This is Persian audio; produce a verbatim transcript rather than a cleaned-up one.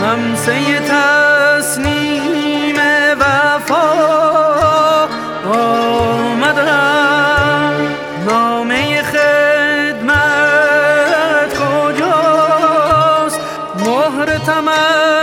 همسه تسنیم وفا آمدم. نامه خدمت کجاست؟ مهر تمام